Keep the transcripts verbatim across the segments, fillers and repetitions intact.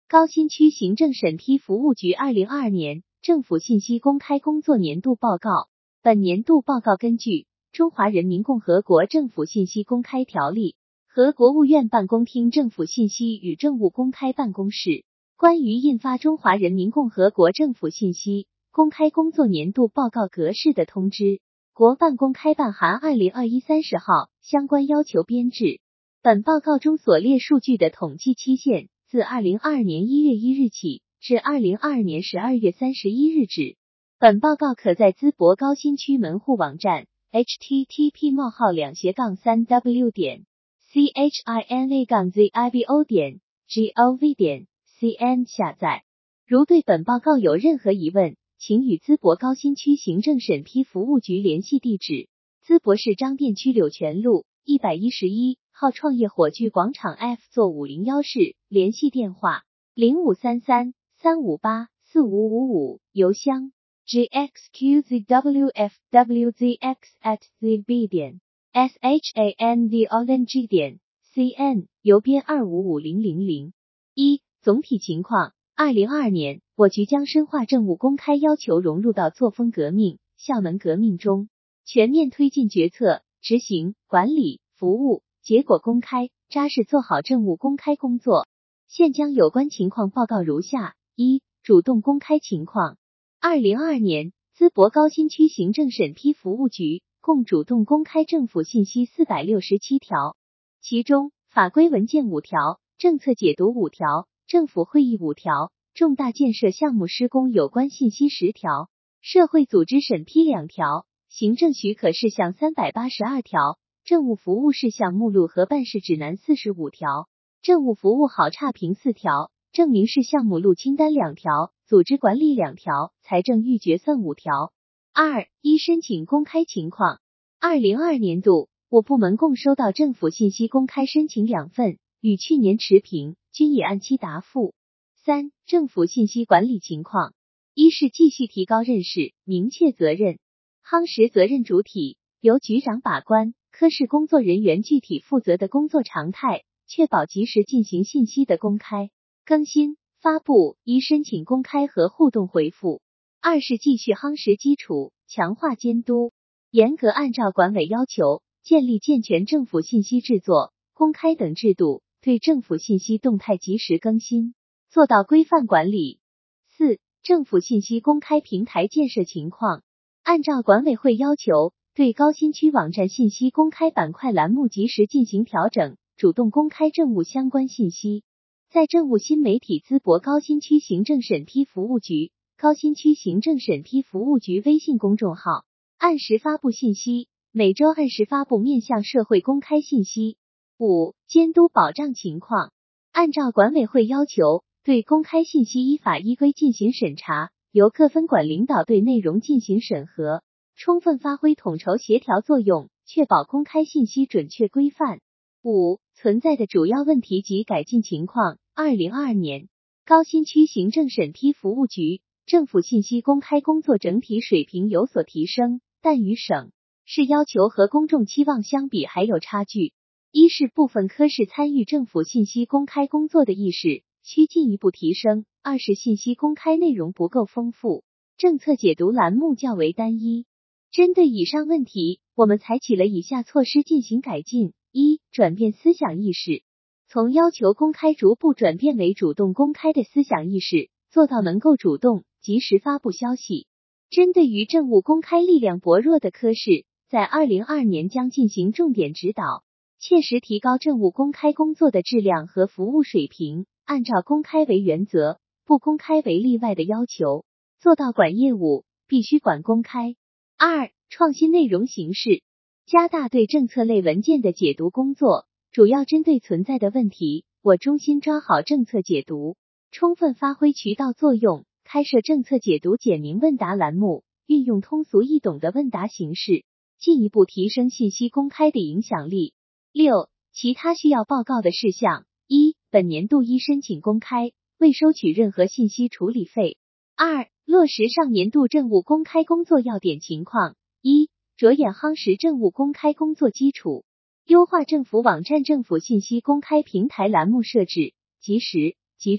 高新区行政审批服务局二零二二年政府信息公开工作年度报告。本年度报告根据《中华人民共和国政府信息公开条例》和国务院办公厅政府信息与政务公开办公室关于印发《中华人民共和国政府信息公开工作年度报告格式的通知，国办公开办函二零二一三十号相关要求编制。本报告中所列数据的统计期限自二零二二年一月一日起至二零二二年十二月三十一日止。本报告可在淄博高新区门户网站 h t t p 冒号两斜杠三 w 点 c h i n a 杠 z i b o 点 g o v 点 c n 下载。如对本报告有任何疑问，请与淄博高新区行政审批服务局联系地址：淄博市张店区柳泉路一百一十一号创业火炬广场 F 座五零一室，联系电话零五三三三五八四五五五，邮箱 g x q z w f w z x at z b 点 s h a n d o n g 点 c n， 邮编二五五零零零。一、总体情况。二零二二年，我局将深化政务公开要求融入到作风革命、校门革命中，全面推进决策、执行、管理、服务、结果公开，扎实做好政务公开工作。现将有关情况报告如下：一、主动公开情况。二零二二年，淄博高新区行政审批服务局共主动公开政府信息四百六十七条，其中法规文件五条，政策解读五条，政府会议五条，重大建设项目施工有关信息十条，社会组织审批两条，行政许可事项三百八十二条，政务服务事项目录和办事指南四十五条，政务服务好差评四条，证明事项目录清单两条，组织管理两条，财政预决算五条。二、一申请公开情况。二零二二年度，我部门共收到政府信息公开申请两份，与去年持平，均已按期答复。三、政府信息管理情况。一是继续提高认识，明确责任，夯实责任主体，由局长把关，科室工作人员具体负责的工作常态，确保及时进行信息的公开、更新、发布，一申请公开和互动回复。二是继续夯实基础，强化监督，严格按照管委要求，建立健全政府信息制作、公开等制度，对政府信息动态及时更新，做到规范管理。四、政府信息公开平台建设情况。按照管委会要求，对高新区网站信息公开板块栏目及时进行调整，主动公开政务相关信息。在政务新媒体淄博高新区行政审批服务局、高新区行政审批服务局微信公众号按时发布信息，每周按时发布面向社会公开信息。五、监督保障情况。按照管委会要求，对公开信息依法依规进行审查，由各分管领导对内容进行审核，充分发挥统筹协调作用，确保公开信息准确规范。五、存在的主要问题及改进情况。二零二二年，高新区行政审批服务局政府信息公开工作整体水平有所提升，但与省市要求和公众期望相比还有差距。一是部分科室参与政府信息公开工作的意识需进一步提升，二是信息公开内容不够丰富，政策解读栏目较为单一。针对以上问题，我们采取了以下措施进行改进。一、转变思想意识，从要求公开逐步转变为主动公开的思想意识，做到能够主动及时发布消息。针对于政务公开力量薄弱的科室，在二零二二年将进行重点指导，切实提高政务公开工作的质量和服务水平，按照公开为原则，不公开为例外的要求，做到管业务必须管公开。二、创新内容形式，加大对政策类文件的解读工作，主要针对存在的问题，我中心抓好政策解读，充分发挥渠道作用，开设政策解读简明问答栏目，运用通俗易懂的问答形式，进一步提升信息公开的影响力。六、其他需要报告的事项。一、本年度一申请公开，未收取任何信息处理费。二、落实上年度政务公开工作要点情况。一、着眼夯实政务公开工作基础，优化政府网站政府信息公开平台栏目设置，及时、集中、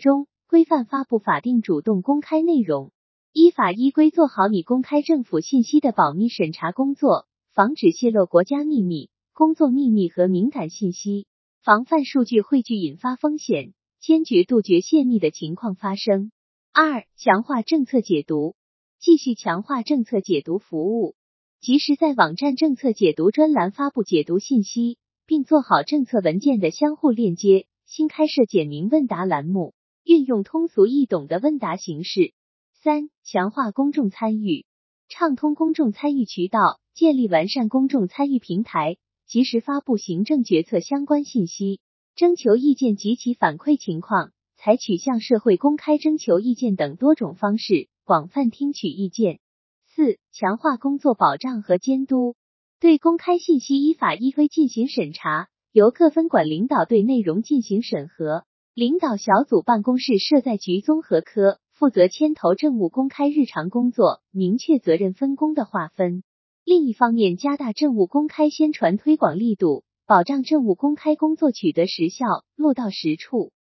规范发布法定主动公开内容，依法依规做好拟公开政府信息的保密审查工作，防止泄露国家秘密、工作秘密和敏感信息，防范数据汇聚引发风险，坚决杜绝泄密的情况发生。二、强化政策解读，继续强化政策解读服务，及时在网站政策解读专栏发布解读信息，并做好政策文件的相互链接。新开设简明问答栏目，运用通俗易懂的问答形式。三、强化公众参与，畅通公众参与渠道，建立完善公众参与平台，及时发布行政决策相关信息，征求意见及其反馈情况，采取向社会公开征求意见等多种方式，广泛听取意见。四、强化工作保障和监督，对公开信息依法依规进行审查，由各分管领导对内容进行审核。领导小组办公室设在局综合科，负责牵头政务公开日常工作，明确责任分工的划分。另一方面，加大政务公开宣传推广力度，保障政务公开工作取得实效，落到实处。